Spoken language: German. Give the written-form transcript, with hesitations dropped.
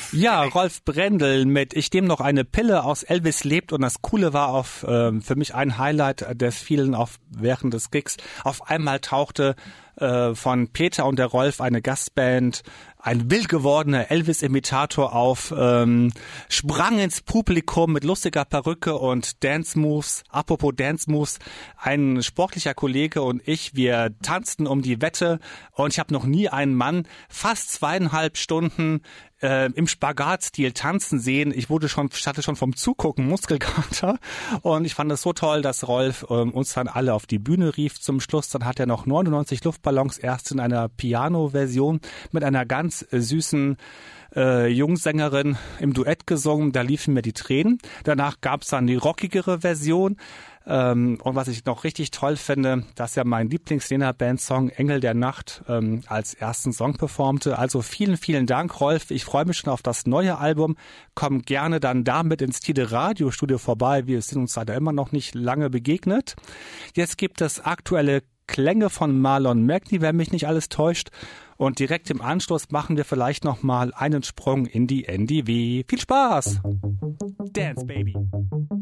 Ja, Rolf Brendel mit Ich nehm noch eine Pille aus Elvis lebt, und das Coole war für mich ein Highlight des vielen während des Gigs. Auf einmal tauchte von Peter und der Rolf eine Gastband, ein wild gewordener Elvis-Imitator auf, sprang ins Publikum mit lustiger Perücke und Dance-Moves. Apropos Dance-Moves, ein sportlicher Kollege und ich, wir tanzten um die Wette, und ich habe noch nie einen Mann fast 2,5 Stunden im Spagatstil tanzen sehen. Ich hatte schon vom Zugucken Muskelkater, und ich fand es so toll, dass Rolf uns dann alle auf die Bühne rief zum Schluss. Dann hat er noch 99 Luftballons erst in einer Piano-Version mit einer ganz süßen Jungsängerin im Duett gesungen. Da liefen mir die Tränen. Danach gab es dann die rockigere Version. Und was ich noch richtig toll finde, dass er mein Lieblings-Lena-Band-Song Engel der Nacht als ersten Song performte. Also vielen, vielen Dank, Rolf. Ich freue mich schon auf das neue Album. Komm gerne dann damit ins Tide Radio-Studio vorbei. Wir sind uns leider immer noch nicht lange begegnet. Jetzt gibt es aktuelle Klänge von Marlon Magny, wenn mich nicht alles täuscht. Und direkt im Anschluss machen wir vielleicht noch mal einen Sprung in die NDW. Viel Spaß! Dance, Baby!